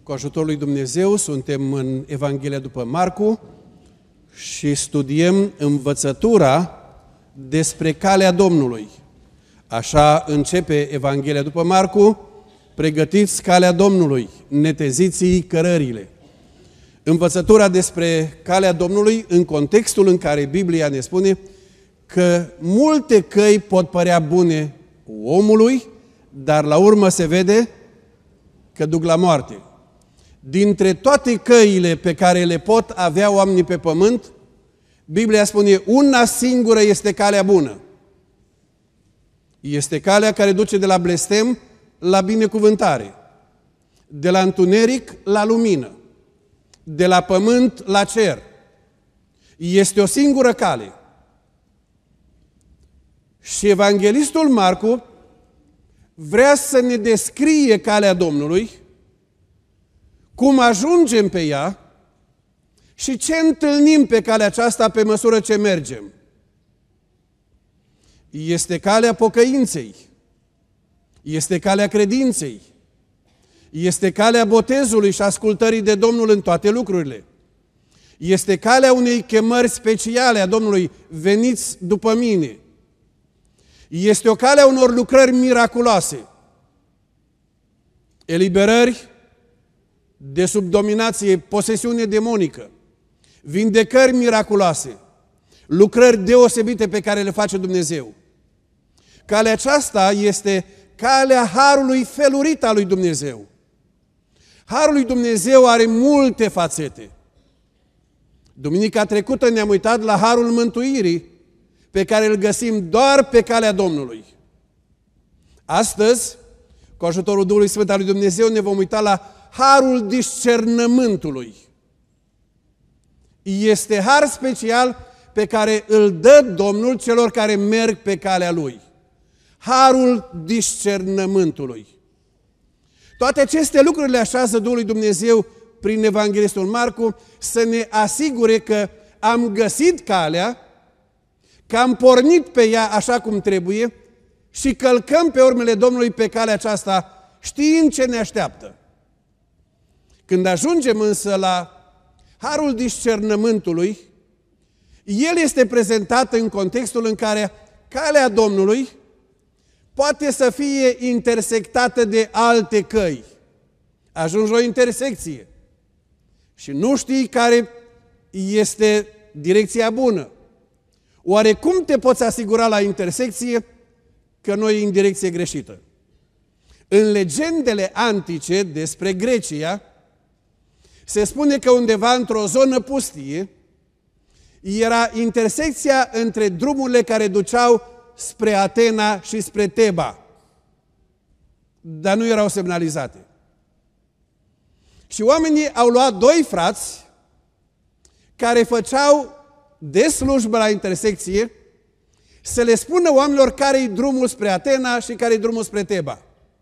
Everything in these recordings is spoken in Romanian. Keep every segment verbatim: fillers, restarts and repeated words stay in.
Cu ajutorul lui Dumnezeu suntem în Evanghelia după Marcu și studiem învățătura despre calea Domnului. Așa începe Evanghelia după Marcu: pregătiți calea Domnului, neteziți cărările. Învățătura despre calea Domnului în contextul în care Biblia ne spune că multe căi pot părea bune omului, dar la urmă se vede că duc la moarte. Dintre toate căile pe care le pot avea oamenii pe pământ, Biblia spune una singură este calea bună. Este calea care duce de la blestem la binecuvântare, de la întuneric la lumină, de la pământ la cer. Este o singură cale. Și evanghelistul Marcu vrea să ne descrie calea Domnului, cum ajungem pe ea și ce întâlnim pe calea aceasta pe măsură ce mergem. Este calea pocăinței, este calea credinței, este calea botezului și ascultării de Domnul în toate lucrurile. Este calea unei chemări speciale a Domnului: veniți după mine. Este o cale a unor lucrări miraculoase, eliberări de sub dominație, posesiune demonică, vindecări miraculoase, lucrări deosebite pe care le face Dumnezeu. Calea aceasta este calea harului felurit al lui Dumnezeu. Harul lui Dumnezeu are multe fațete. Duminica trecută ne-am uitat la harul mântuirii, pe care îl găsim doar pe calea Domnului. Astăzi, cu ajutorul Duhului Sfânt al lui Dumnezeu, ne vom uita la harul discernământului. Este har special pe care îl dă Domnul celor care merg pe calea Lui. Harul discernământului. Toate aceste lucruri le așează Duhul lui Dumnezeu prin evanghelistul Marcu să ne asigure că am găsit calea, că am pornit pe ea așa cum trebuie și călcăm pe urmele Domnului pe calea aceasta știind ce ne așteaptă. Când ajungem însă la harul discernământului, el este prezentat în contextul în care calea Domnului poate să fie intersectată de alte căi. Ajungi la o intersecție și nu știi care este direcția bună. Oare cum te poți asigura la intersecție că nu e în direcție greșită? În legendele antice despre Grecia se spune că undeva într-o zonă pustie era intersecția între drumurile care duceau spre Atena și spre Teba, dar nu erau semnalizate. Și oamenii au luat doi frați care făceau de slujbă la intersecție să le spună oamenilor care-i drumul spre Atena și care-i drumul spre Teba.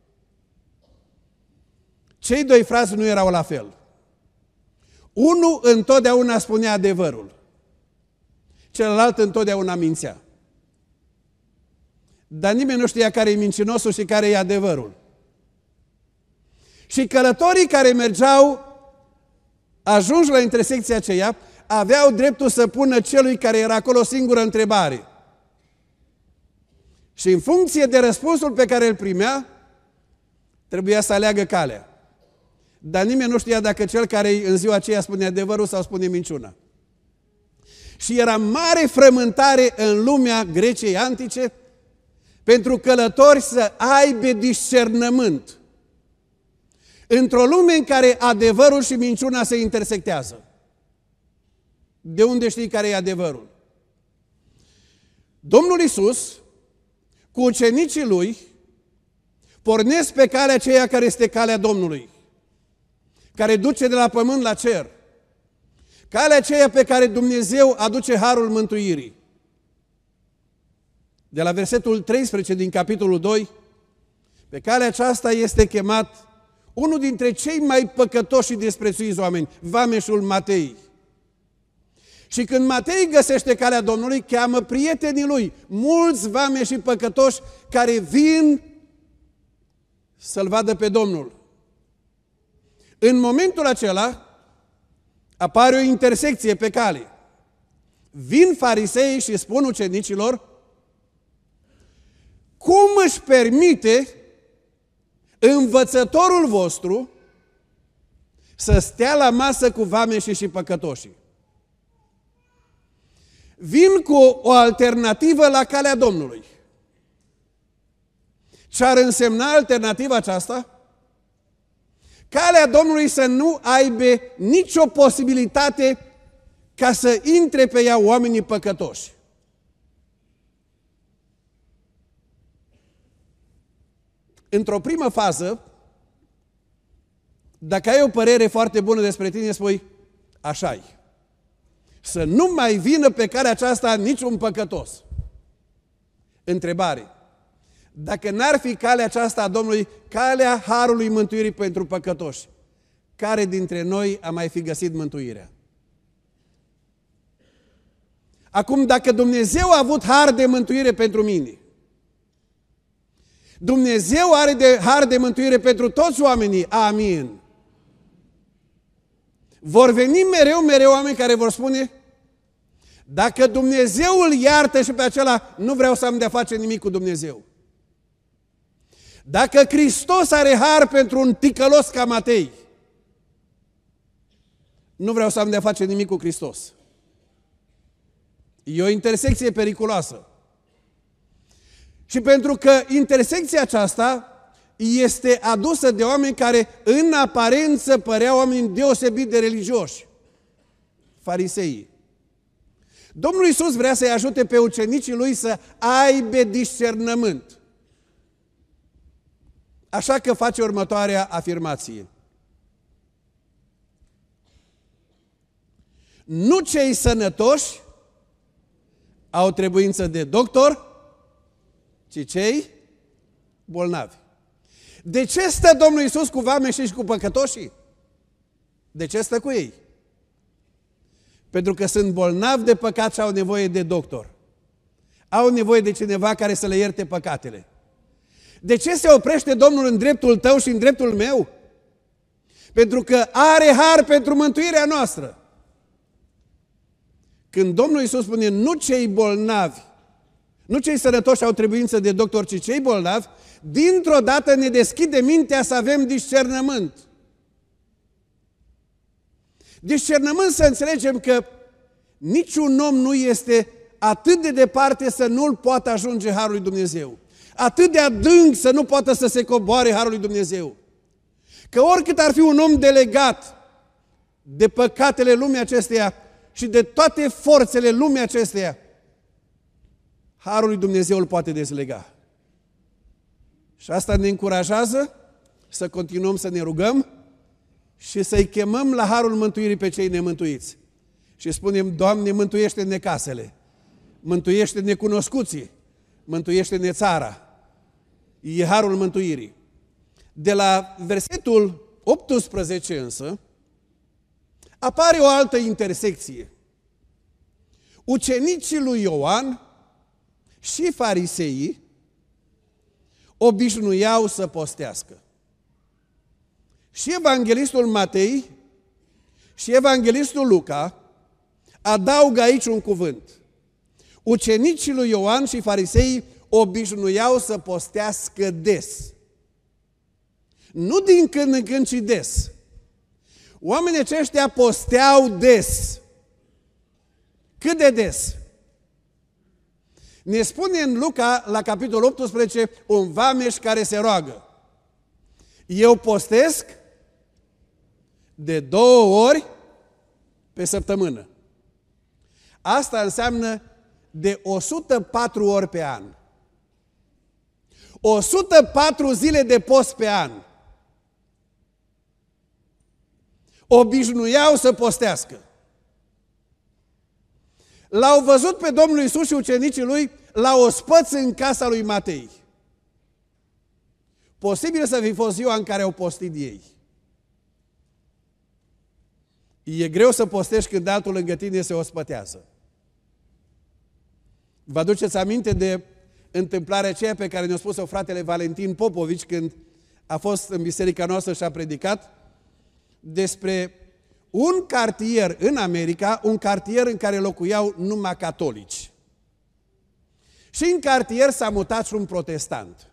Cei doi frați nu erau la fel. Unul întotdeauna spunea adevărul, celălalt întotdeauna mințea. Dar nimeni nu știa care e mincinosul și care e adevărul. Și călătorii care mergeau, ajunși la intersecția aceea, aveau dreptul să pună celui care era acolo o singură întrebare. Și în funcție de răspunsul pe care îl primea, trebuia să aleagă calea. Dar nimeni nu știa dacă cel care în ziua aceea spune adevărul sau spune minciuna. Și era mare frământare în lumea Greciei antice pentru călători să aibă discernământ. Într-o lume în care adevărul și minciuna se intersectează. De unde știi care e adevărul? Domnul Iisus, cu ucenicii Lui, pornesc pe calea aceea care este calea Domnului, care duce de la pământ la cer. Calea aceea pe care Dumnezeu aduce harul mântuirii. De la versetul treisprezece din capitolul doi, pe calea aceasta este chemat unul dintre cei mai păcătoși și desprețuiți oameni, vameșul Matei. Și când Matei găsește calea Domnului, cheamă prietenii lui, mulți vameși și păcătoși care vin să-L vadă pe Domnul. În momentul acela apare o intersecție pe cale. Vin fariseii și spun ucenicilor: cum își permite învățătorul vostru să stea la masă cu vameșii și păcătoșii? Vin cu o alternativă la calea Domnului. Ce ar însemna alternativa aceasta? Calea Domnului să nu aibă nicio posibilitate ca să intre pe ea oamenii păcătoși. Într-o primă fază, dacă ai o părere foarte bună despre tine, spui: așa-i. Să nu mai vină pe calea aceasta niciun păcătos. Întrebare: dacă n-ar fi calea aceasta a Domnului, calea harului mântuirii pentru păcătoși, care dintre noi a mai fi găsit mântuirea? Acum, dacă Dumnezeu a avut har de mântuire pentru mine, Dumnezeu are de har de mântuire pentru toți oamenii, amin. Vor veni mereu, mereu oameni care vor spune: dacă Dumnezeu îl iartă și pe acela, nu vreau să am de-a face nimic cu Dumnezeu. Dacă Hristos are har pentru un ticălos ca Matei, nu vreau să am de-a face nimic cu Hristos. E o intersecție periculoasă. Și pentru că intersecția aceasta este adusă de oameni care în aparență păreau oameni deosebit de religioși, fariseii. Domnul Iisus vrea să-i ajute pe ucenicii lui să aibă discernământ. Așa că face următoarea afirmație: nu cei sănătoși au trebuință de doctor, ci cei bolnavi. De ce stă Domnul Iisus cu vameșii și cu păcătoșii? De ce stă cu ei? Pentru că sunt bolnavi de păcat și au nevoie de doctor. Au nevoie de cineva care să le ierte păcatele. De ce se oprește Domnul în dreptul tău și în dreptul meu? Pentru că are har pentru mântuirea noastră. Când Domnul Iisus spune nu cei bolnavi, nu cei sănătoși au trebuință de doctor, ci cei bolnavi, dintr-o dată ne deschide mintea să avem discernământ. Discernământ să înțelegem că niciun om nu este atât de departe să nu-l poată ajunge harul lui Dumnezeu. Atât de adânc să nu poată să se coboare harul lui Dumnezeu. Că oricât ar fi un om delegat de păcatele lumii acesteia și de toate forțele lumii acesteia, harul lui Dumnezeu îl poate dezlega. Și asta ne încurajează să continuăm să ne rugăm și să-i chemăm la harul mântuirii pe cei nemântuiți. Și spunem: Doamne, mântuiește-ne casele, mântuiește-ne cunoscuții, mântuiește-ne țara. E harul mântuirii. De la versetul optsprezece însă apare o altă intersecție. Ucenicii lui Ioan și fariseii obișnuiau să postească. Și evanghelistul Matei și evanghelistul Luca adaugă aici un cuvânt. Ucenicii lui Ioan și fariseii obișnuiau să postească des. Nu din când în când, ci des. Oamenii aceștia posteau des. Cât de des? Ne spune în Luca, la capitolul optsprezece, un vameș care se roagă: eu postesc de două ori pe săptămână. Asta înseamnă de o sută patru ori pe an. o sută patru zile de post pe an. Obișnuiau să postească. L-au văzut pe Domnul Iisus și ucenicii lui la ospăț în casa lui Matei. Posibil să fi fost ziua în care au postit ei. E greu să postești când altul lângă tine se ospătează. Vă aduceți aminte de întâmplarea aceea pe care ne-a spus-o fratele Valentin Popovici când a fost în biserica noastră și a predicat? despre un cartier în America, un cartier în care locuiau numai catolici. Și în cartier s-a mutat și un protestant.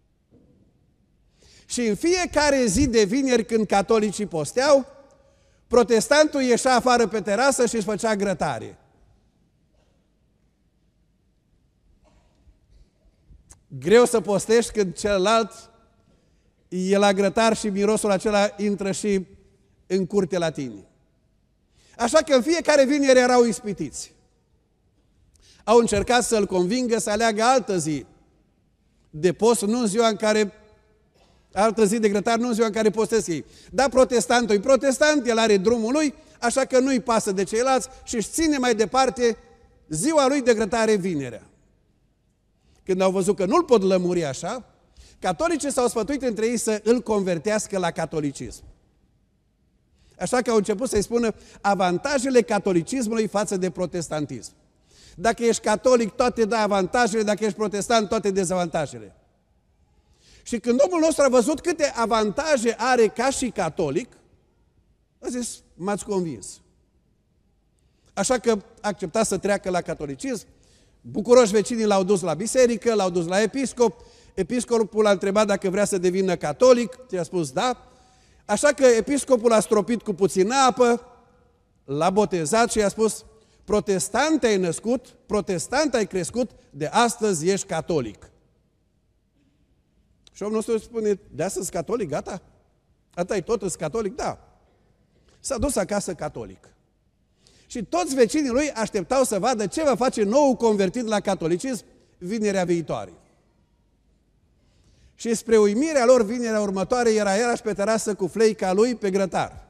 Și în fiecare zi de vineri, când catolicii posteau, protestantul ieșea afară pe terasă și își făcea grătare. Greu să postești când celălalt e la grătar și mirosul acela intră și în curte la tine. Așa că în fiecare vineri erau ispitiți. Au încercat să-l convingă să aleagă altă zi de post, nu în ziua în care, altă zi de grătar, nu în ziua în care postesc ei. Dar protestantul e protestant, el are drumul lui, așa că nu-i pasă de ceilalți și își ține mai departe ziua lui de grătare vinerea. Când au văzut că nu-l pot lămuri așa, catolicii s-au sfătuit între ei să îl convertească la catolicism. Așa că au început să-i spună avantajele catolicismului față de protestantism. Dacă ești catolic, toate dai avantajele, dacă ești protestant, toate dezavantajele. Și când Domnul nostru a văzut câte avantaje are ca și catolic, a zis, m-ați convins. Așa că a acceptat să treacă la catolicism. Bucuroși vecinii l-au dus la biserică, l-au dus la episcop. Episcopul a întrebat dacă vrea să devină catolic, i-a spus da. Așa că episcopul a stropit cu puțină apă, l-a botezat și i-a spus, protestant ai născut, protestant ai crescut, de astăzi ești catolic. Și omul nostru spune, de astăzi catolic, gata? Ata e tot, ești catolic? Da. S-a dus acasă catolic. Și toți vecinii lui așteptau să vadă ce va face nou convertit la catolicism vinerea viitoare. Și spre uimirea lor, vinerea următoare era iarăși pe terasă cu fleica lui pe grătar.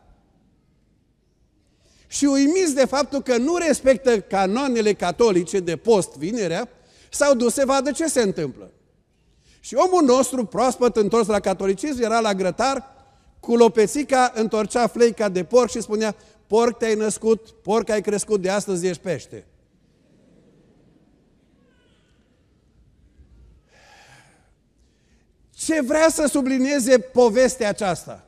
Și uimiți de faptul că nu respectă canoanele catolice de post vinerea, s-au dus să vadă ce se întâmplă. Și omul nostru, proaspăt întors la catolicism, era la grătar, cu lopețica întorcea fleica de porc și spunea, porc te-ai născut, porc ai crescut, de astăzi ești pește. Ce vrea să sublinieze povestea aceasta?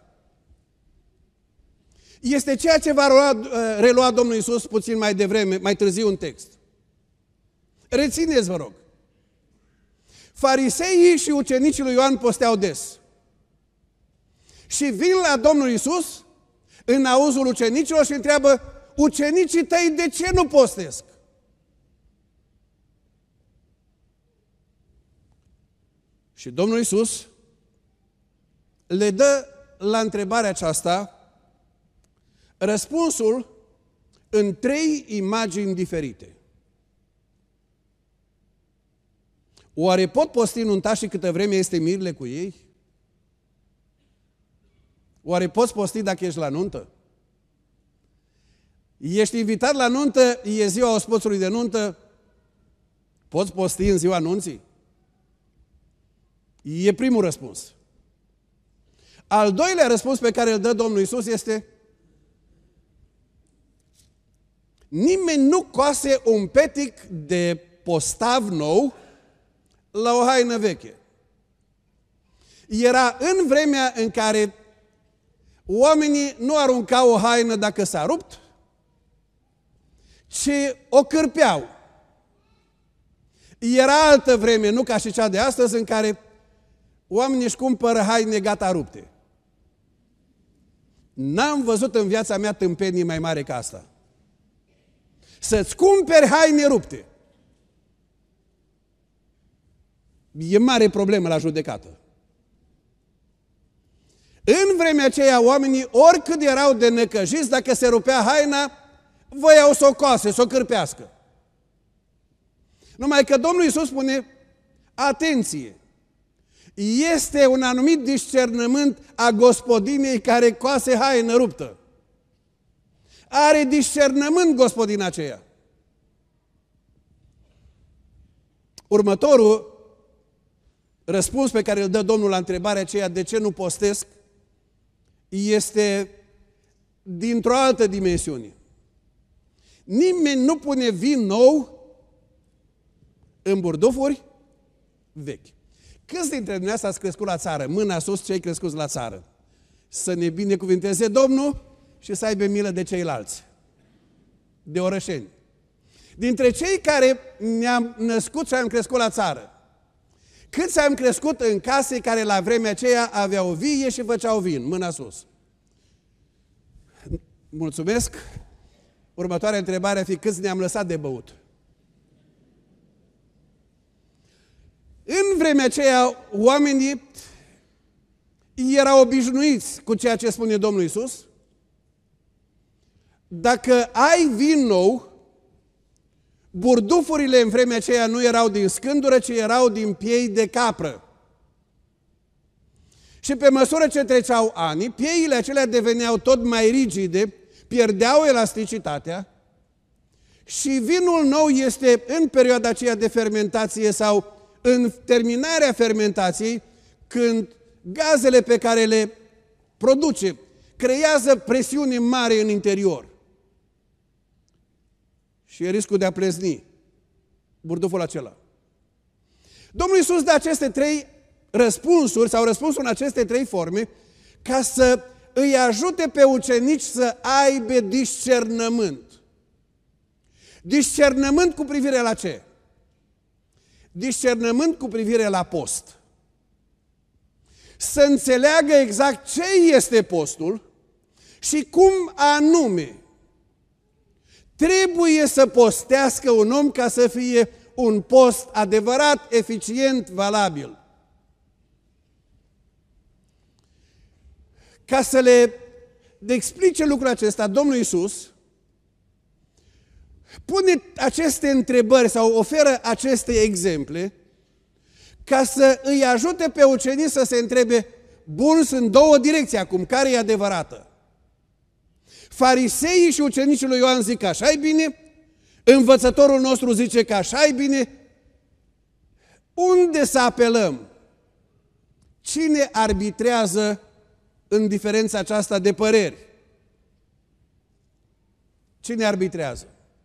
Este ceea ce va relua, relua Domnul Iisus puțin mai devreme, mai târziu în text. Rețineți, vă rog. Fariseii și ucenicii lui Ioan posteau des. Și vin la Domnul Iisus în auzul ucenicilor și întreabă, ucenicii tăi de ce nu postesc? Și Domnul Iisus le dă la întrebarea aceasta răspunsul în trei imagini diferite. Oare pot posti nuntașii câtă vreme este mirile cu ei? Oare poți posti dacă ești la nuntă? Ești invitat la nuntă, e ziua ospoțului de nuntă, poți posti în ziua nunții? E primul răspuns. Al doilea răspuns pe care îl dă Domnul Iisus este nimeni nu coase un petic de postav nou la o haină veche. Era în vremea în care oamenii nu aruncau o haină dacă s-a rupt, ci o cârpeau. Era altă vreme, nu ca și cea de astăzi, în care oamenii își cumpără haine gata rupte. N-am văzut în viața mea tâmpenii mai mare ca asta. Să-ți cumperi haine rupte. E mare problemă la judecată. În vremea aceea, oamenii, oricât erau de necăjiți, dacă se rupea haina, voiau să o coase, să o cârpească. Numai că Domnul Iisus spune, atenție, este un anumit discernământ a gospodinei care coase haină ruptă. Are discernământ gospodina aceea. Următorul răspuns pe care îl dă Domnul la întrebarea aceea de ce nu postesc este dintr-o altă dimensiune. Nimeni nu pune vin nou în burdufuri vechi. Câți dintre dumneavoastră ați crescut la țară? Mâna sus, cei crescuți la țară. Să ne binecuvinteze Domnul și să aibă milă de ceilalți, de orășeni. Dintre cei care ne-am născut și am crescut la țară, câți am crescut în case care la vremea aceea aveau vie și făceau vin? Mâna sus. Mulțumesc. Următoarea întrebare ar fi câți ne-am lăsat de băut. În vremea aceea, oamenii erau obișnuiți cu ceea ce spune Domnul Iisus. Dacă ai vin nou, burdufurile în vremea aceea nu erau din scândură, ci erau din piei de capră. Și pe măsură ce treceau ani, pieile acelea deveneau tot mai rigide, pierdeau elasticitatea și vinul nou este în perioada aceea de fermentație sau în terminarea fermentației, când gazele pe care le produce creează presiune mare în interior. Și e riscul de a plezni burduful acela. Domnul Iisus dă aceste trei răspunsuri, sau răspunsul în aceste trei forme, ca să îi ajute pe ucenici să aibă discernământ. Discernământ cu privire la ce? Discernământ cu privire la post. Să înțeleagă exact ce este postul și cum anume trebuie să postească un om ca să fie un post adevărat, eficient, valabil. Ca să le explice lucrul acesta, Domnul Iisus pune aceste întrebări sau oferă aceste exemple ca să îi ajute pe ucenici să se întrebe, bun, sunt două direcții acum, care e adevărată? Fariseii și ucenicii lui Ioan zic că așa e bine, învățătorul nostru zice că așa e bine. Unde să apelăm? Cine arbitrează în diferența aceasta de păreri? Cine arbitrează?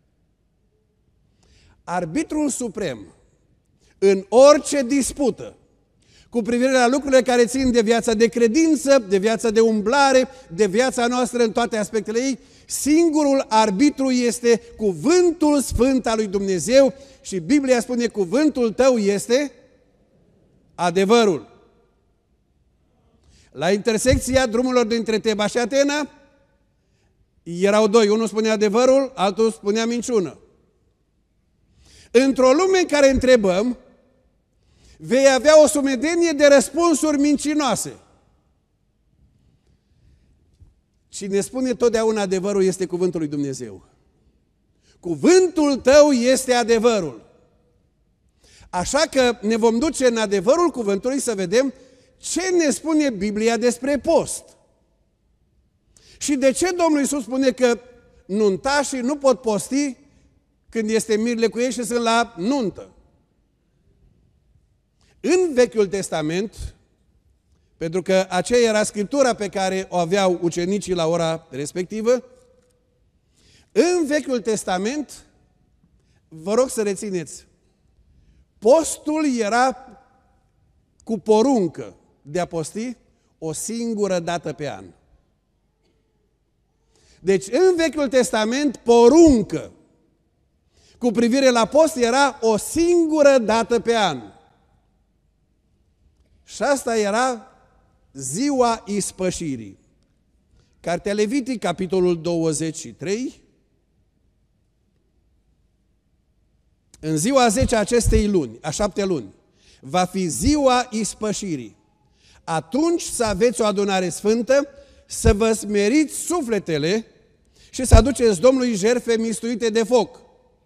Arbitrul suprem în orice dispută cu privire la lucrurile care țin de viața de credință, de viața de umblare, de viața noastră în toate aspectele ei, singurul arbitru este cuvântul sfânt al lui Dumnezeu și Biblia spune cuvântul tău este adevărul. La intersecția drumurilor dintre Teba și Atena erau doi, unul spunea adevărul, altul spunea minciună. Într-o lume în care întrebăm, vei avea o sumedenie de răspunsuri mincinoase. Cine spune totdeauna adevărul este cuvântul lui Dumnezeu. Cuvântul tău este adevărul. Așa că ne vom duce în adevărul cuvântului să vedem ce ne spune Biblia despre post. Și de ce Domnul Iisus spune că nuntașii nu pot posti când este mirele cu ei și sunt la nuntă? În Vechiul Testament, pentru că aceea era scriptura pe care o aveau ucenicii la ora respectivă, în Vechiul Testament, vă rog să rețineți, postul era cu poruncă de a posti o singură dată pe an. Deci în Vechiul Testament, poruncă cu privire la post era o singură dată pe an. Și asta era ziua ispășirii. Cartea Levitic, capitolul douăzeci și trei. În ziua zece a acestei luni, a șapte luni, va fi ziua ispășirii. Atunci să aveți o adunare sfântă, să vă smeriți sufletele și să aduceți Domnului jertfe mistuite de foc.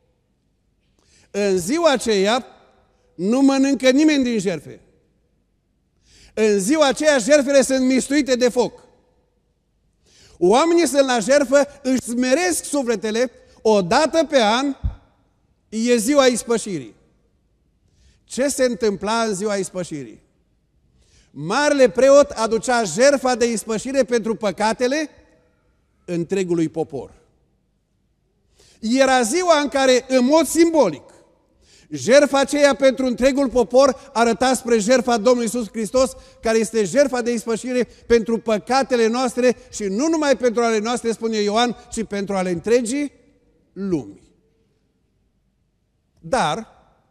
În ziua aceea nu mănâncă nimeni din jertfe. În ziua aceea jertfele sunt mistuite de foc. Oamenii sunt la jertfă, își smeresc sufletele o dată pe an, e ziua ispășirii. Ce se întâmpla în ziua ispășirii? Marele preot aducea jertfa de ispășire pentru păcatele întregului popor. Era ziua în care, în mod simbolic, Jertfa aceea pentru întregul popor arăta spre jertfa Domnului Iisus Hristos, care este jertfa de ispășire pentru păcatele noastre și nu numai pentru ale noastre, spune Ioan, ci pentru ale întregii lumi. Dar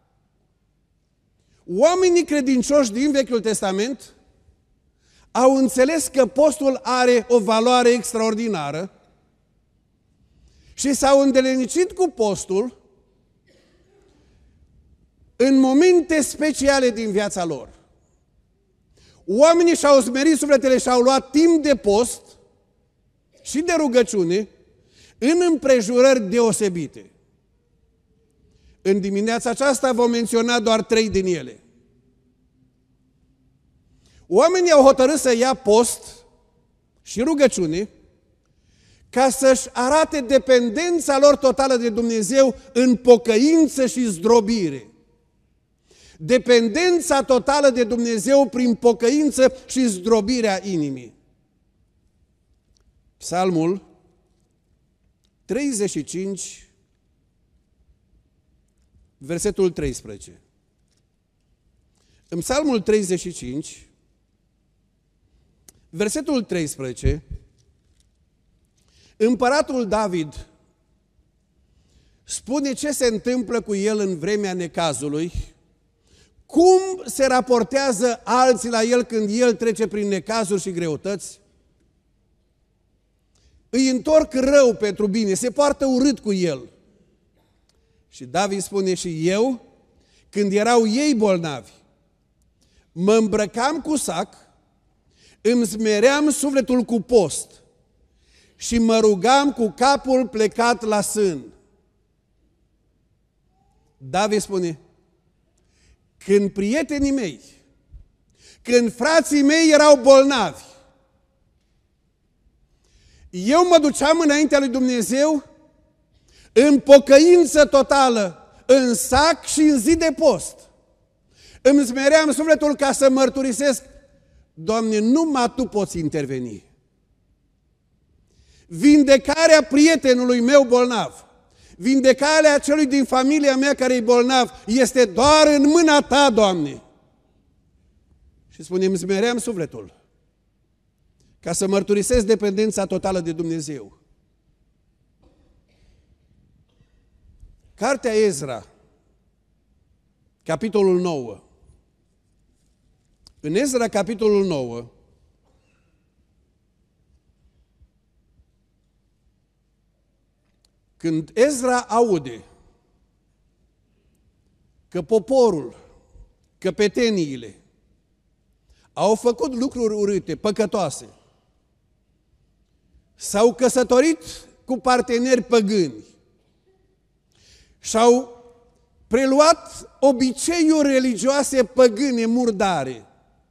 oamenii credincioși din Vechiul Testament au înțeles că postul are o valoare extraordinară și s-au îndelenicit cu postul în momente speciale din viața lor. Oamenii și-au smerit sufletele și au luat timp de post și de rugăciune în împrejurări deosebite. În dimineața aceasta vom menționa doar trei din ele. Oamenii au hotărât să ia post și rugăciune ca să-și arate dependența lor totală de Dumnezeu în pocăință și zdrobire. Dependența totală de Dumnezeu prin pocăință și zdrobirea inimii. Psalmul treizeci și cinci, versetul treisprezece. În Psalmul treizeci și cinci, versetul treisprezece, împăratul David spune ce se întâmplă cu el în vremea necazului, cum se raportează alții la el când el trece prin necazuri și greutăți. Îi întorc rău pentru bine, se poartă urât cu el. Și David spune: și eu, când erau ei bolnavi, mă îmbrăcam cu sac, îmi smeream sufletul cu post și mă rugam cu capul plecat la sân. David spune: când prietenii mei, când frații mei erau bolnavi, eu mă duceam înaintea lui Dumnezeu în pocăință totală, în sac și în zi de post. Îmi smeream sufletul ca să mărturisesc: Doamne, numai Tu poți interveni. Vindecarea prietenului meu bolnav, vindecarea celui din familia mea care e bolnav, este doar în mâna Ta, Doamne. Și spune: îmi smeream sufletul ca să mărturisesc dependența totală de Dumnezeu. Cartea Ezra, capitolul nouă. În Ezra, capitolul nouă, când Ezra aude că poporul, căpeteniile, au făcut lucruri urâte, păcătoase, s-au căsătorit cu parteneri păgâni și-au preluat obiceiuri religioase păgâne murdare.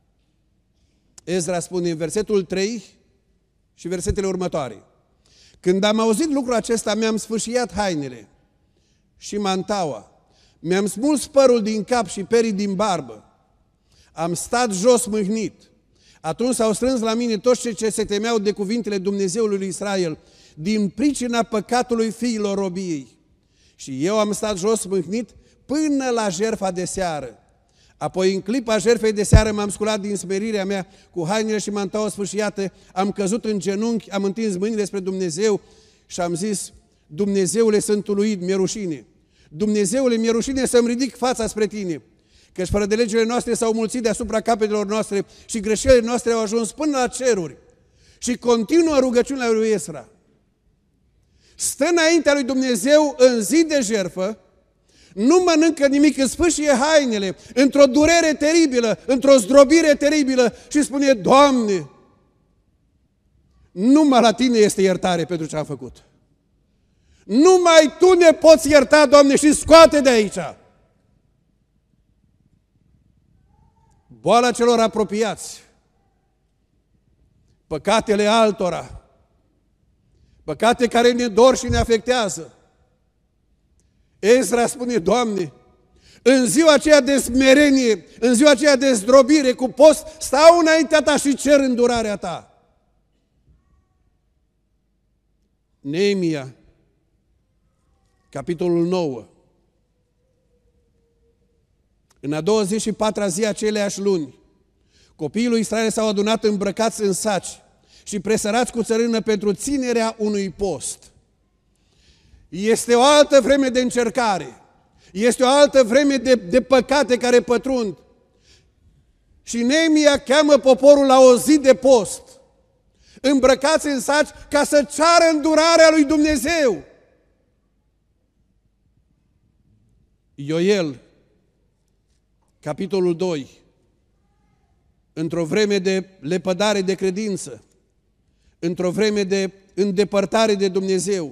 Ezra spune în versetul trei și versetele următoare: când am auzit lucrul acesta, mi-am sfâșiat hainele și mantaua, mi-am smuls părul din cap și perii din barbă, am stat jos mâhnit. Atunci s-au strâns la mine toți cei ce se temeau de cuvintele Dumnezeului lui Israel, din pricina păcatului fiilor robiei. Și eu am stat jos mâhnit până la jertfa de seară. Apoi, în clipa jertfei de seară, m-am sculat din smerirea mea cu hainele și mantaua sfâșiată, am căzut în genunchi, am întins mâinile spre Dumnezeu și am zis: Dumnezeule, sunt uluit, mi-e rușine. Dumnezeule, mi-e rușine să-mi ridic fața spre Tine, căci fără de legile noastre s-au mulțit deasupra capetelor noastre și greșelile noastre au ajuns până la ceruri. Și continuă rugăciunea lui Ezra. Stă înaintea lui Dumnezeu în zi de jertfă, nu mănâncă nimic, îți sfâșie hainele, într-o durere teribilă, într-o zdrobire teribilă și spune: Doamne, numai la Tine este iertare pentru ce am făcut. Numai Tu ne poți ierta, Doamne, și scoate de aici. Boala celor apropiați, păcatele altora, păcate care ne dor și ne afectează. Ezra spune: Doamne, în ziua aceea de smerenie, în ziua aceea de zdrobire cu post, stau înaintea Ta și cer îndurarea Ta. Neemia, capitolul nouă. În a douăzeci și patra zi aceleași luni, copiii lui Israel s-au adunat îmbrăcați în saci și presărați cu țărână pentru ținerea unui post. Este o altă vreme de încercare. Este o altă vreme de, de păcate care pătrund. Și Neemia cheamă poporul la o zi de post, îmbrăcați în saci, ca să ceară îndurarea lui Dumnezeu. Ioel, capitolul doi, într-o vreme de lepădare de credință, într-o vreme de îndepărtare de Dumnezeu.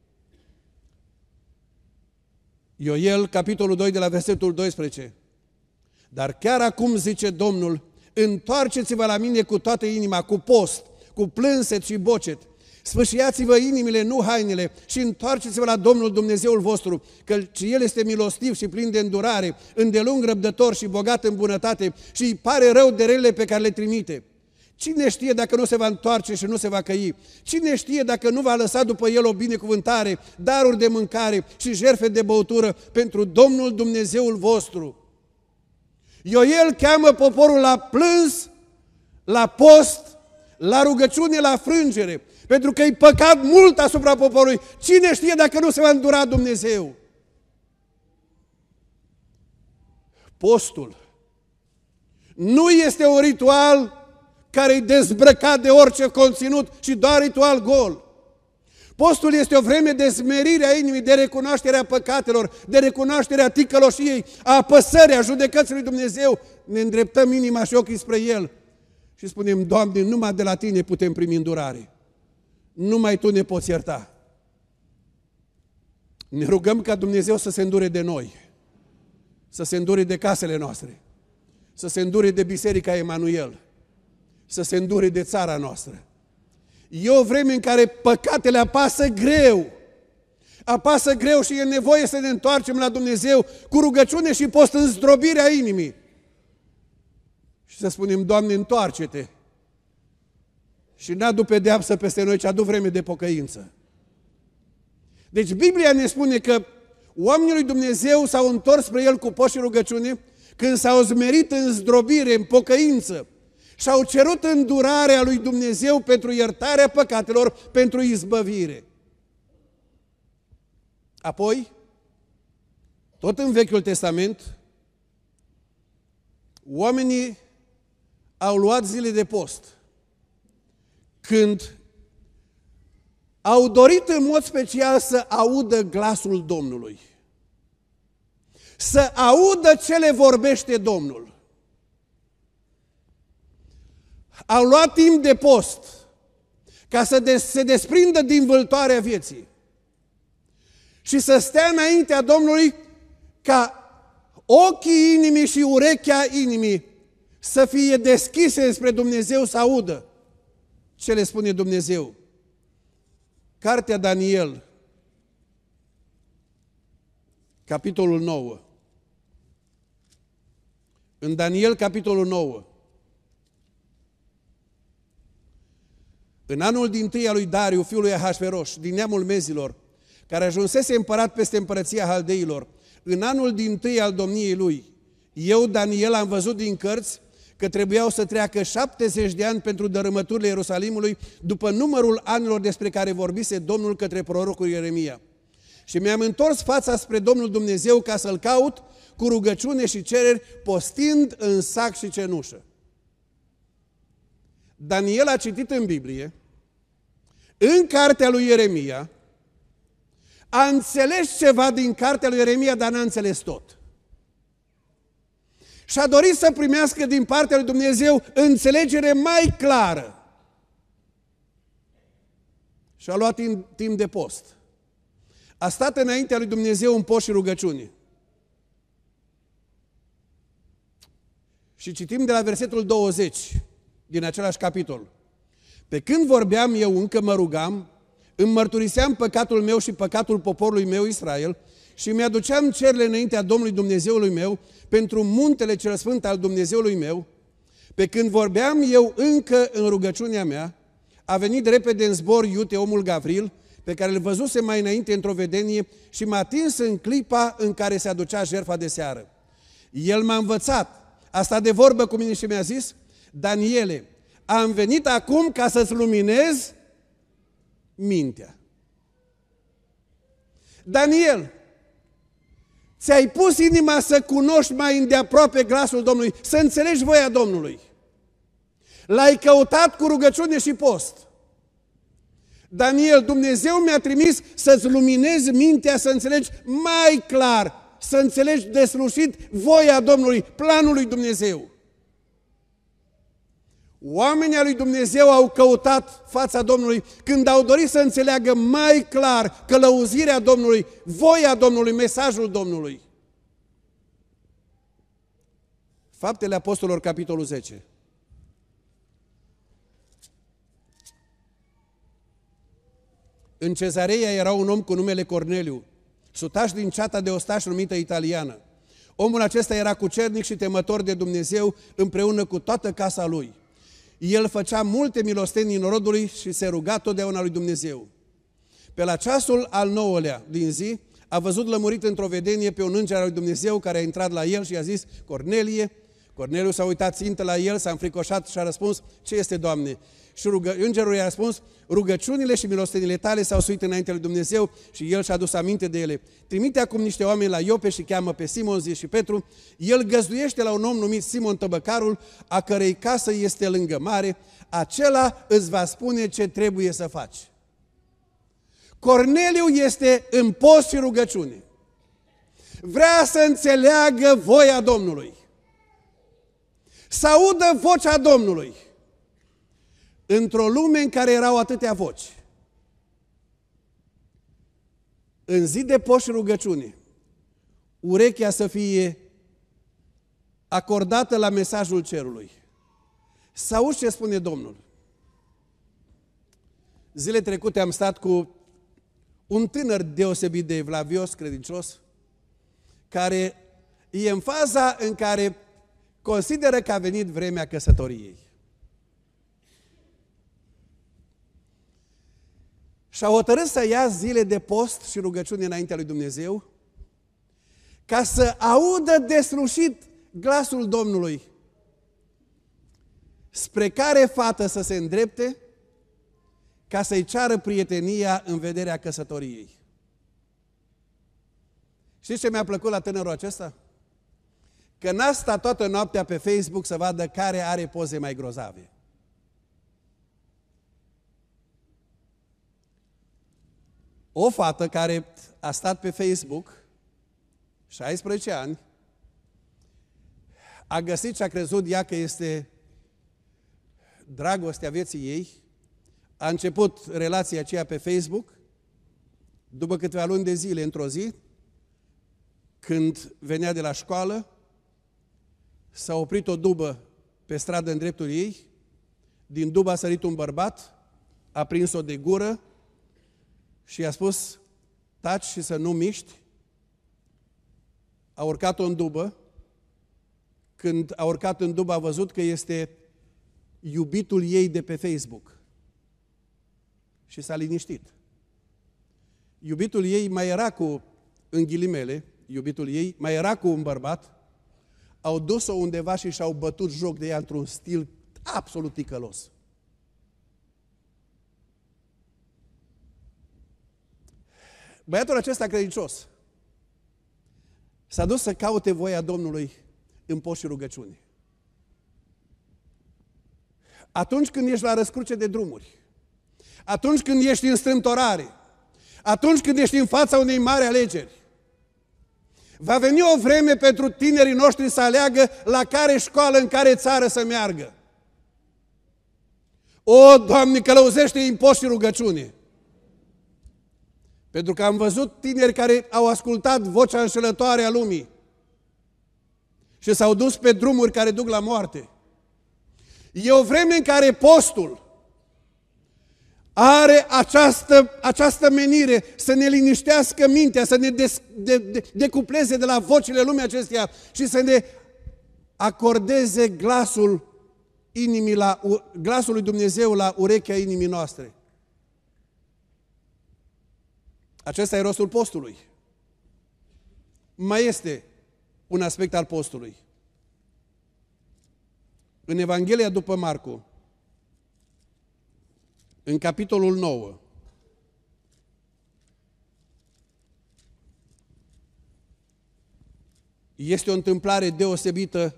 Ioel, capitolul doi, de la versetul doisprezece. Dar chiar acum, zice Domnul, întoarceți-vă la mine cu toată inima, cu post, cu plânset și bocet. Sfâșiați-vă inimile, nu hainele, și întoarceți-vă la Domnul Dumnezeul vostru, căci El este milostiv și plin de îndurare, îndelung răbdător și bogat în bunătate și îi pare rău de relele pe care le trimite. Cine știe dacă nu se va întoarce și nu se va căi? Cine știe dacă nu va lăsa după El o binecuvântare, daruri de mâncare și jertfe de băutură pentru Domnul Dumnezeul vostru? Ioel cheamă poporul la plâns, la post, la rugăciune, la frângere, pentru că e păcat mult asupra poporului. Cine știe dacă nu se va îndura Dumnezeu? Postul nu este un ritual care e dezbrăcat de orice conținut și doar ritual gol. Postul este o vreme de smerire a inimii, de recunoașterea păcatelor, de recunoașterea ticăloșiei, a apăsării, a judecății lui Dumnezeu. Ne îndreptăm inima și ochii spre El și spunem: Doamne, numai de la Tine putem primi îndurare. Numai Tu ne poți ierta. Ne rugăm ca Dumnezeu să se îndure de noi, să se îndure de casele noastre, să se îndure de Biserica Emanuel, să se îndure de țara noastră. E o vreme în care păcatele apasă greu, apasă greu și e nevoie să ne întoarcem la Dumnezeu cu rugăciune și post în zdrobirea inimii. Și să spunem: Doamne, întoarce-te și n-adu pedeapsă peste noi, ci adu vreme de pocăință. Deci Biblia ne spune că oamenii lui Dumnezeu s-au întors spre El cu post și rugăciune când s-au zmerit în zdrobire, în pocăință, și au cerut îndurarea lui Dumnezeu pentru iertarea păcatelor, pentru izbăvire. Apoi, tot în Vechiul Testament, oamenii au luat zile de post când au dorit în mod special să audă glasul Domnului, să audă ce le vorbește Domnul. Au luat timp de post ca să des, se desprindă din vâltoarea vieții și să stea înaintea Domnului, ca ochii inimii și urechea inimii să fie deschise spre Dumnezeu, să audă ce le spune Dumnezeu. Cartea Daniel, capitolul nouă. În Daniel, capitolul nouă. În anul dintâi al lui Dariu, fiul lui Ahasveros, din neamul Mezilor, care ajunsese împărat peste împărăția Haldeilor, în anul dintâi al domniei lui, eu, Daniel, am văzut din cărți că trebuiau să treacă șaptezeci de ani pentru dărâmăturile Ierusalimului, după numărul anilor despre care vorbise Domnul către prorocul Ieremia. Și mi-am întors fața spre Domnul Dumnezeu ca să-L caut cu rugăciune și cereri, postind în sac și cenușă. Daniel a citit în Biblie, în cartea lui Ieremia, a înțeles ceva din cartea lui Ieremia, dar n-a înțeles tot. Și a dorit să primească din partea lui Dumnezeu înțelegere mai clară. Și a luat timp, timp de post. A stat înaintea lui Dumnezeu în post și rugăciune. Și citim de la versetul douăzeci din același capitol. Pe când vorbeam, eu încă mă rugam, îmi mărturiseam păcatul meu și păcatul poporului meu Israel și mi-aduceam cerile înaintea Domnului Dumnezeului meu pentru muntele cel sfânt al Dumnezeului meu. Pe când vorbeam eu încă în rugăciunea mea, a venit repede în zbor iute omul Gavril, pe care îl văzuse mai înainte într-o vedenie și m-a atins în clipa în care se aducea jertfa de seară. El m-a învățat, a stat de vorbă cu mine și mi-a zis: Daniele, am venit acum ca să-ți luminez mintea. Daniel, ți-ai pus inima să cunoști mai îndeaproape glasul Domnului, să înțelegi voia Domnului. L-ai căutat cu rugăciune și post. Daniel, Dumnezeu mi-a trimis să-ți luminezi mintea, să înțelegi mai clar, să înțelegi deslușit voia Domnului, planul lui Dumnezeu. Oamenii lui Dumnezeu au căutat fața Domnului când au dorit să înțeleagă mai clar călăuzirea Domnului, voia Domnului, mesajul Domnului. Faptele Apostolilor, capitolul zece. În Cezarea era un om cu numele Corneliu, sutaș din ceata de ostași numită Italiană. Omul acesta era cucernic și temător de Dumnezeu împreună cu toată casa lui. El făcea multe milostenii norodului și se ruga totdeauna lui Dumnezeu. Pe la ceasul al nouălea din zi, a văzut lămurit într-o vedenie pe un înger al lui Dumnezeu care a intrat la el și i-a zis: Cornelie. Corneliu s-a uitat țintă la el, s-a înfricoșat și a răspuns: ce este, Doamne? Și rugă... îngerul i-a răspuns: rugăciunile și milostenile tale s-au suit înainte lui Dumnezeu și el și-a adus aminte de ele. Trimite acum niște oameni la Iope și cheamă pe Simon, zi și Petru. El găzduiește la un om numit Simon Tăbăcarul, a cărei casă este lângă mare. Acela îți va spune ce trebuie să faci. Corneliu este în post și rugăciune. Vrea să înțeleagă voia Domnului, să audă vocea Domnului. Într-o lume în care erau atâtea voci, în zi de post și rugăciune, urechea să fie acordată la mesajul cerului. Să auzi ce spune Domnul. Zile trecute am stat cu un tânăr deosebit de evlavios, credincios, care e în faza în care consideră că a venit vremea căsătoriei. Și-a hotărât să ia zile de post și rugăciune înaintea lui Dumnezeu ca să audă deslușit glasul Domnului spre care fată să se îndrepte ca să-i ceară prietenia în vederea căsătoriei. Știți ce mi-a plăcut la tânărul acesta? Că n-a stat toată noaptea pe Facebook să vadă care are poze mai grozave. O fată care a stat pe Facebook șaisprezece ani, a găsit și a crezut ea că este dragostea vieții ei, a început relația aceea pe Facebook, după câteva luni de zile, într-o zi, când venea de la școală, s-a oprit o dubă pe stradă în dreptul ei, din dubă a sărit un bărbat, a prins-o de gură și i-a spus: taci și să nu miști. A urcat-o în dubă. Când a urcat în dubă, a văzut că este iubitul ei de pe Facebook. Și s-a liniștit. Iubitul ei mai era cu, în ghilimele, iubitul ei mai era cu un bărbat, au dus-o undeva și și-au bătut joc de ea într-un stil absolut ticălos. Băiatul acesta credincios s-a dus să caute voia Domnului în post și rugăciune. Atunci când ești la răscruce de drumuri, atunci când ești în strâmtorare, atunci când ești în fața unei mari alegeri, va veni o vreme pentru tinerii noștri să aleagă la care școală, în care țară să meargă. O, Doamne, călăuzește în post și rugăciune! Pentru că am văzut tineri care au ascultat vocea înșelătoare a lumii și s-au dus pe drumuri care duc la moarte. E o vreme în care postul are această, această menire să ne liniștească mintea, să ne des, de, de, decupleze de la vocile lumii acesteia și să ne acordeze glasul inimii la, glasul lui Dumnezeu la urechea inimii noastre. Acesta e rostul postului. Mai este un aspect al postului. În Evanghelia după Marcu, în capitolul nouă, este o întâmplare deosebită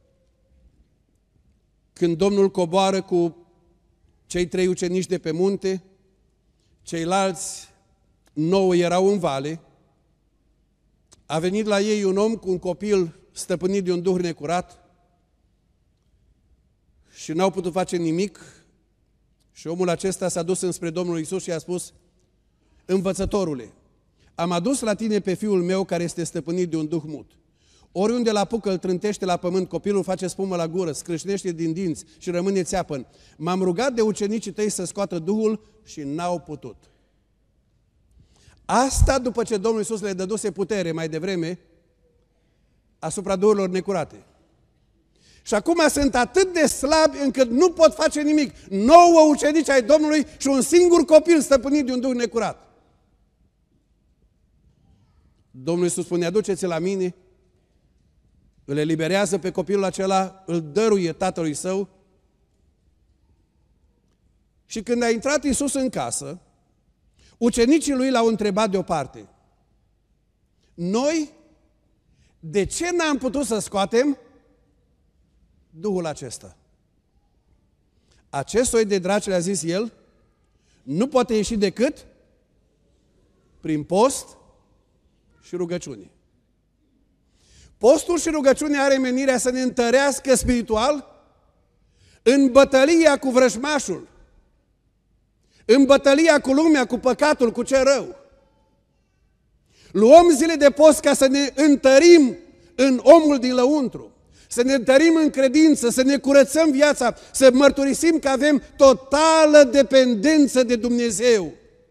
când Domnul coboară cu cei trei ucenici de pe munte, ceilalți nouă erau în vale, a venit la ei un om cu un copil stăpânit de un duh necurat și n-au putut face nimic și omul acesta s-a dus înspre Domnul Iisus și a spus: Învățătorule, am adus la tine pe fiul meu care este stăpânit de un duh mut. Oriunde îl apucă, îl trântește la pământ, copilul face spumă la gură, scrâșnește din dinți și rămâne țeapăn. M-am rugat de ucenicii tăi să scoată duhul și n-au putut. Asta după ce Domnul Iisus le dăduse putere mai devreme asupra duhurilor necurate. Și acum sunt atât de slabi încât nu pot face nimic. Nouă ucenici ai Domnului și un singur copil stăpânit de un duh necurat. Domnul Iisus spune: aduceți-l la mine, îl eliberează pe copilul acela, îl dăruie tatălui său. Și când a intrat Iisus în casă, ucenicii lui l-au întrebat deoparte: noi, de ce n-am putut să scoatem duhul acesta? Acest soi de draci, le-a zis el, nu poate ieși decât prin post și rugăciune. Postul și rugăciunea are menirea să ne întărească spiritual în bătălia cu vrăjmașul, în bătălia cu lumea, cu păcatul, cu ce rău. Luăm zile de post ca să ne întărim în omul din lăuntru, să ne întărim în credință, să ne curățăm viața, să mărturisim că avem totală dependență de Dumnezeu.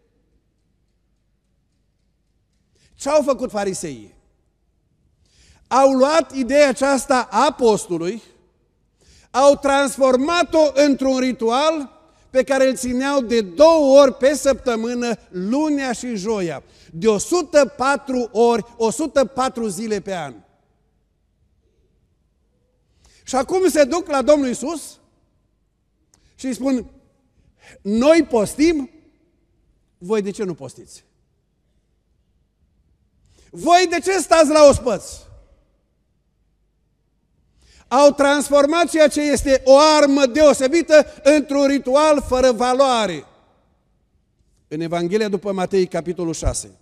Ce au făcut fariseii? Au luat ideea aceasta a postului, au transformat-o într-un ritual pe care îl țineau de două ori pe săptămână, lunea și joia, de o sută patru ori, o sută patru zile pe an. Și acum se duc la Domnul Iisus și îi spun: noi postim, voi de ce nu postiți? Voi de ce stați la ospăți? Au transformat ceea ce este o armă deosebită într-un ritual fără valoare. În Evanghelia după Matei, capitolul șase,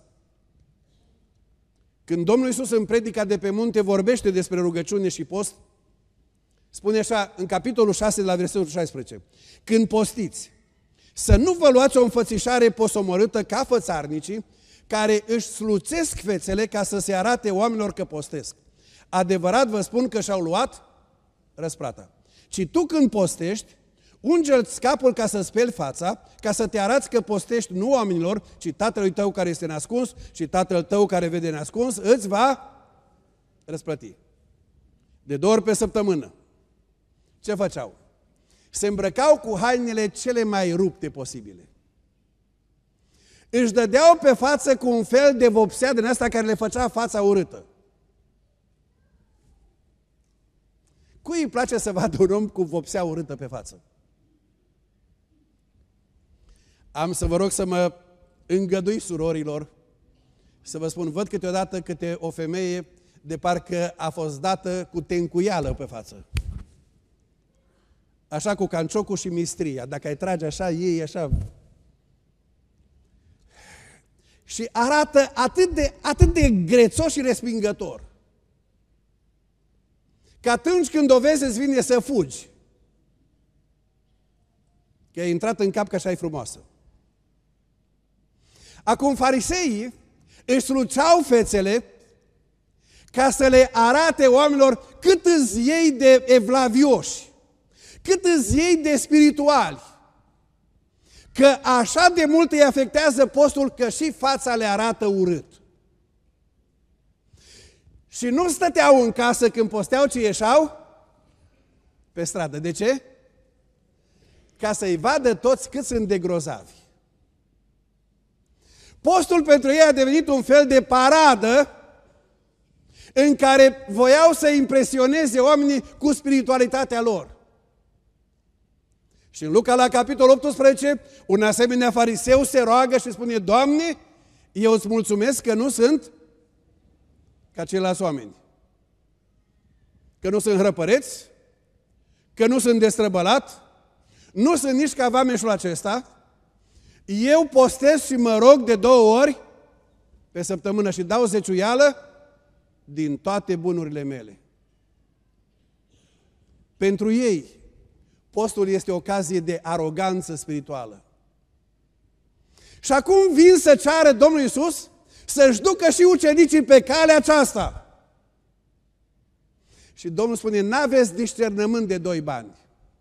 când Domnul Iisus în predica de pe munte vorbește despre rugăciune și post, spune așa, în capitolul șase, de la versetul șaisprezece, când postiți, să nu vă luați o înfățișare posomorâtă ca fățarnicii, care își sluțesc fețele ca să se arate oamenilor că postesc. Adevărat vă spun că și-au luat răsplata. Ci tu când postești, unge-ți capul ca să speli fața, ca să te arăți că postești nu oamenilor, ci Tatălui tău care este nascuns și Tatăl tău care vede nascuns, îți va răsplăti. De două ori pe săptămână. Ce făceau? Se îmbrăcau cu hainele cele mai rupte posibile. Își dădeau pe față cu un fel de vopsea din asta care le făcea fața urâtă. Cui îi place să vadă un om cu vopsea urâtă pe față? Am să vă rog să mă îngădui, surorilor, să vă spun, văd câteodată câte o femeie de parcă a fost dată cu tencuială pe față. Așa cu canciocul și mistria. Dacă ai trage așa, ei așa. Și arată atât de, atât de grețos și respingător, că atunci când o vezi îți vine să fugi. Că ai intrat în cap că așa e frumoasă. Acum fariseii își sluceau fețele ca să le arate oamenilor cât îți ei de evlavioși, cât îți ei de spirituali, că așa de mult îi afectează postul că și fața le arată urât. Și nu stăteau în casă când posteau, ci ieșeau pe stradă. De ce? Ca să-i vadă toți cât sunt de grozavi. Postul pentru ei a devenit un fel de paradă în care voiau să impresioneze oamenii cu spiritualitatea lor. Și în Luca, la capitolul optsprezece, un asemenea fariseu se roagă și spune: Doamne, eu îți mulțumesc că nu sunt ca ceilalți oameni. Că nu sunt hrăpăreți, că nu sunt destrăbălat, nu sunt nici ca vameșul acesta. Eu postez și mă rog de două ori pe săptămână și dau zeciuială din toate bunurile mele. Pentru ei, postul este o ocazie de aroganță spirituală. Și acum vin să ceară Domnul Iisus să-și ducă și ucenicii pe calea aceasta. Și Domnul spune: n-aveți discernământ de doi bani.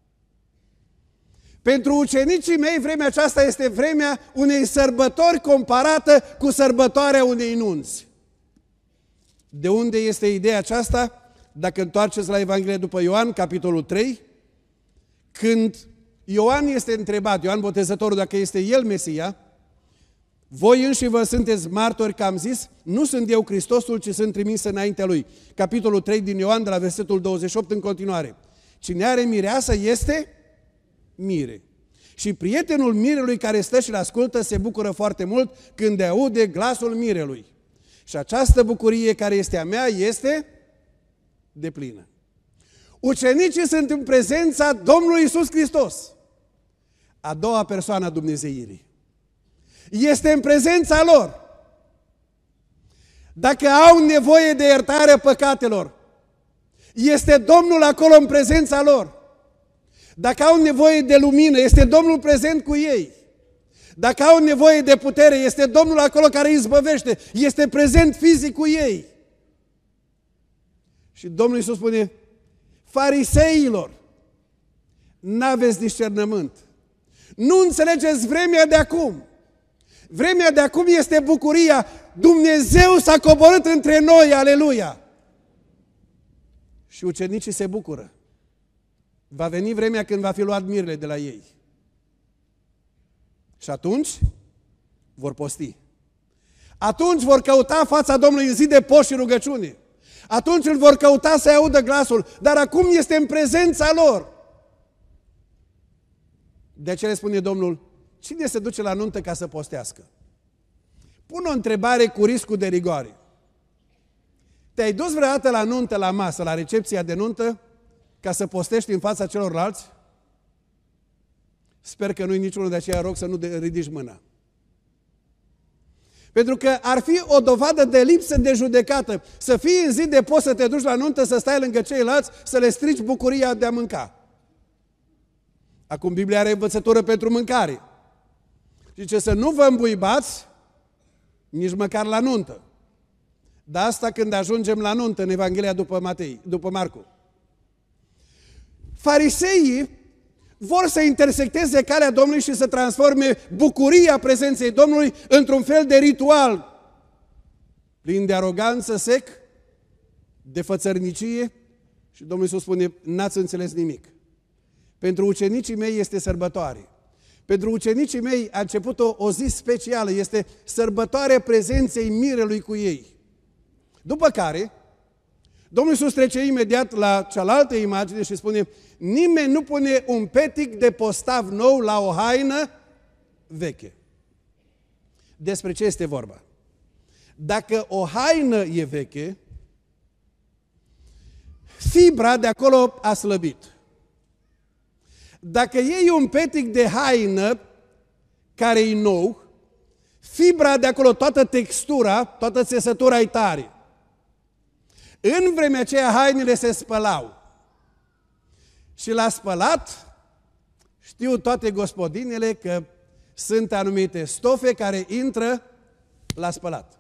Pentru ucenicii mei, vremea aceasta este vremea unei sărbători comparată cu sărbătoarea unei nunți. De unde este ideea aceasta? Dacă întoarceți la Evanghelia după Ioan, capitolul trei, când Ioan este întrebat, Ioan Botezătorul, dacă este el Mesia, voi înși vă sunteți martori că am zis, nu sunt eu Hristosul, ci sunt trimis înaintea lui. Capitolul trei din Ioan, de la versetul douăzeci și opt în continuare. Cine are mireasă este mire. Și prietenul mirelui care stă și-l ascultă se bucură foarte mult când aude glasul mirelui. Și această bucurie care este a mea este deplină. Ucenicii sunt în prezența Domnului Iisus Hristos, a doua persoană a Dumnezeirii. Este în prezența lor. Dacă au nevoie de iertarea păcatelor, este Domnul acolo în prezența lor. Dacă au nevoie de lumină, este Domnul prezent cu ei. Dacă au nevoie de putere, este Domnul acolo care îi izbăvește. Este prezent fizic cu ei. Și Domnul Iisus spune: fariseilor, n-aveți discernământ. Nu înțelegeți vremea de acum. Vremea de acum este bucuria. Dumnezeu s-a coborât între noi, aleluia! Și ucenicii se bucură. Va veni vremea când va fi luat mirele de la ei. Și atunci vor posti. Atunci vor căuta fața Domnului în zi de post și rugăciune. Atunci îl vor căuta să-i audă glasul. Dar acum este în prezența lor. De aceea le spune Domnul: cine se duce la nuntă ca să postească? Pun o întrebare cu riscul de rigoare. Te-ai dus vreodată la nuntă, la masă, la recepția de nuntă, ca să postești în fața celorlalți? Sper că nu-i niciunul, de aceea rog să nu ridici mâna. Pentru că ar fi o dovadă de lipsă de judecată. Să fii în zi de post, să te duci la nuntă, să stai lângă ceilalți, să le strici bucuria de a mânca. Acum Biblia are învățătură pentru mâncare. Zice să nu vă îmbuibați nici măcar la nuntă. Dar asta când ajungem la nuntă în Evanghelia după Matei, după Marcu. Fariseii vor să intersecteze calea Domnului și să transforme bucuria prezenței Domnului într-un fel de ritual plin de aroganță, sec, de fățărnicie. Și Domnul Iisus spune: n-ați înțeles nimic. Pentru ucenicii mei este sărbătoare. Pentru ucenicii mei a început o, o zi specială, este sărbătoarea prezenței mirelui cu ei. După care, Domnul Iisus trece imediat la cealaltă imagine și spune: nimeni nu pune un petic de postav nou la o haină veche. Despre ce este vorba? Dacă o haină e veche, fibra de acolo a slăbit. Dacă iei un petic de haină care e nou, fibra de acolo, toată textura, toată țesătura e tare. În vremea aceea hainele se spălau. Și la spălat, știu toate gospodinele că sunt anumite stofe care intră la spălat.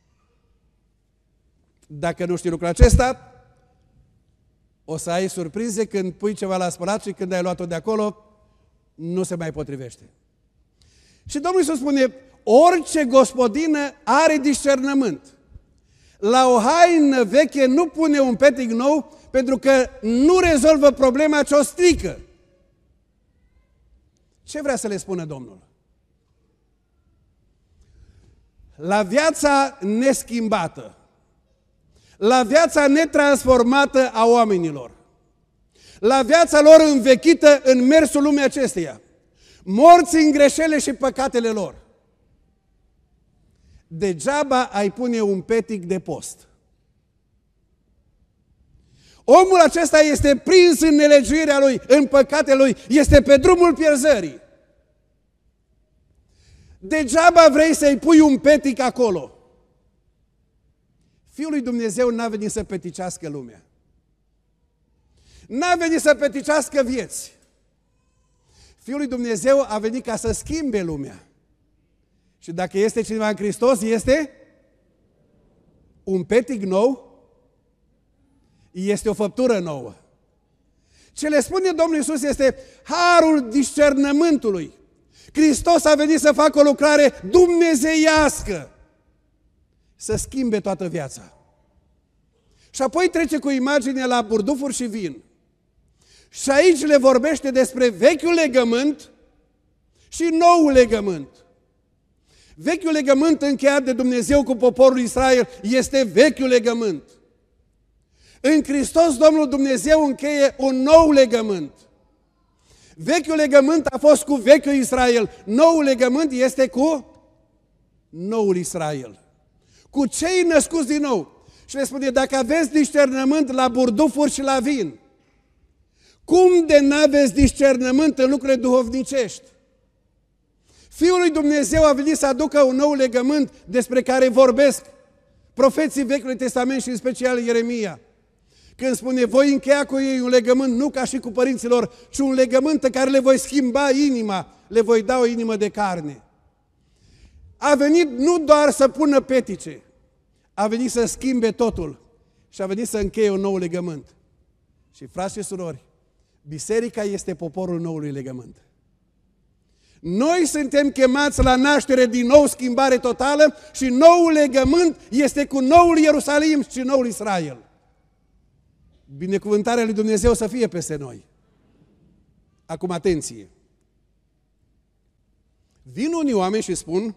Dacă nu știi lucrul acesta, o să ai surprize când pui ceva la spălat și când ai luat-o de acolo, nu se mai potrivește. Și Domnul Iisus spune: orice gospodină are discernământ. La o haină veche nu pune un petic nou, pentru că nu rezolvă problema, ci o strică. Ce vrea să le spună Domnul? La viața neschimbată, la viața netransformată a oamenilor, la viața lor învechită în mersul lumii acesteia, morți în greșele și păcatele lor. Degeaba ai pune un petic de post. Omul acesta este prins în nelegiuirea lui, în păcatele lui, este pe drumul pierzării. Degeaba vrei să-i pui un petic acolo. Fiul lui Dumnezeu n-a venit să peticească lumea. N-a venit să peticească vieți. Fiul lui Dumnezeu a venit ca să schimbe lumea. Și dacă este cineva în Hristos, este un petic nou, este o făptură nouă. Ce le spune Domnul Iisus este harul discernământului. Hristos a venit să facă o lucrare dumnezeiască, să schimbe toată viața. Și apoi trece cu imagine la burdufuri și vin. Și aici le vorbește despre vechiul legământ și noul legământ. Vechiul legământ încheiat de Dumnezeu cu poporul Israel este vechiul legământ. În Hristos Domnul Dumnezeu încheie un nou legământ. Vechiul legământ a fost cu vechiul Israel, noul legământ este cu noul Israel. Cu cei născuți din nou. Și le spune, dacă aveți discernământ la burdufuri și la vin, cum de n-aveți discernământ în lucrurile duhovnicești? Fiul lui Dumnezeu a venit să aducă un nou legământ despre care vorbesc profeții Vechiului Testament și în special Ieremia. Când spune, voi încheia cu ei un legământ, nu ca și cu părinților, ci un legământ în care le voi schimba inima, le voi da o inimă de carne. A venit nu doar să pună petice, a venit să schimbe totul și a venit să încheie un nou legământ. Și frați și surori, biserica este poporul noului legământ. Noi suntem chemați la naștere din nou, schimbare totală, și noul legământ este cu noul Ierusalim și noul Israel. Binecuvântarea lui Dumnezeu să fie peste noi. Acum atenție. Vin unii oameni și spun,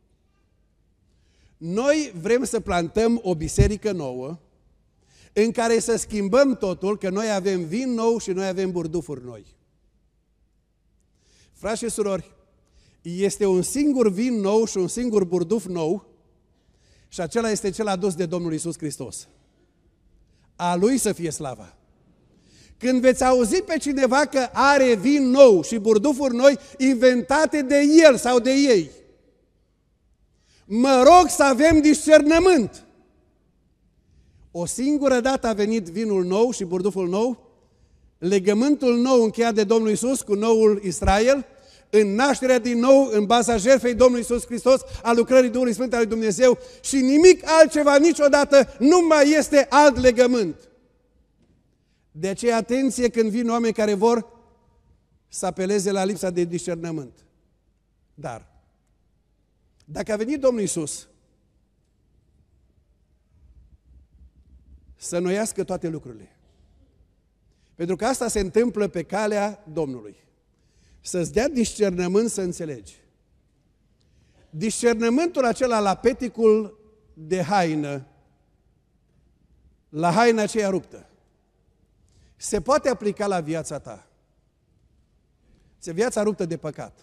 noi vrem să plantăm o biserică nouă în care să schimbăm totul, că noi avem vin nou și noi avem burdufuri noi. Frați și surori, este un singur vin nou și un singur burduf nou și acela este cel adus de Domnul Iisus Hristos. A Lui să fie slava. Când veți auzi pe cineva că are vin nou și burdufuri noi inventate de el sau de ei, mă rog să avem discernământ. O singură dată a venit vinul nou și burduful nou, legământul nou încheiat de Domnul Iisus cu noul Israel, în nașterea din nou, în baza jertfei Domnului Iisus Hristos, a lucrării Duhului Sfânt al lui Dumnezeu, și nimic altceva niciodată nu mai este alt legământ. De aceea, atenție când vin oameni care vor să apeleze la lipsa de discernământ. Dar, dacă a venit Domnul Iisus să înnoiască toate lucrurile, pentru că asta se întâmplă pe calea Domnului, să-ți dea discernământ să înțelegi. Discernământul acela la peticul de haină, la haina aceea ruptă, se poate aplica la viața ta. Ți-e viața ruptă de păcat.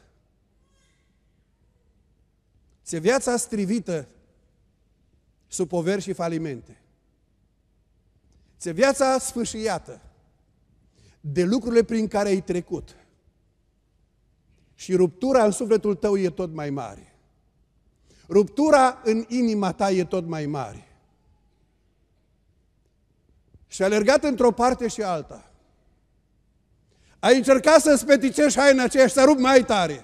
Ți-e viața strivită sub poveri și falimente. Ți-e viața sfâșiată de lucrurile prin care ai trecut. Și ruptura în sufletul tău e tot mai mare. Ruptura în inima ta e tot mai mare. Și ai alergat într-o parte și alta. Ai încercat să speticești haina aceea și să rup mai tare.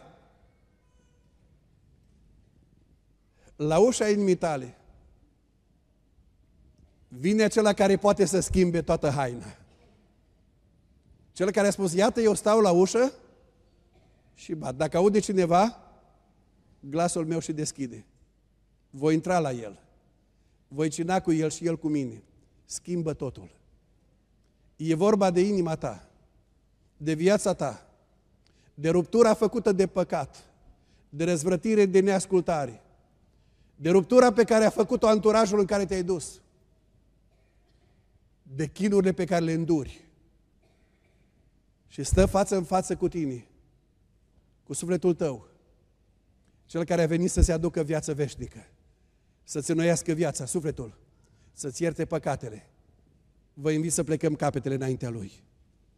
La ușa inimii tale vine acela care poate să schimbe toată haina. Cel care a spus, iată, eu stau la ușă și bat. Dacă aude cineva, glasul meu și deschide. Voi intra la el. Voi cina cu el și el cu mine. Schimbă totul. E vorba de inima ta, de viața ta, de ruptura făcută de păcat, de răzvrătire, de neascultare, de ruptura pe care a făcut-o anturajul în care te-ai dus. de chinurile pe care le înduri și stă față în față cu tine, cu sufletul tău, cel care a venit să se aducă viață veșnică, să-ți înnoiască viața, sufletul, să-ți ierte păcatele, vă invit să plecăm capetele înaintea Lui.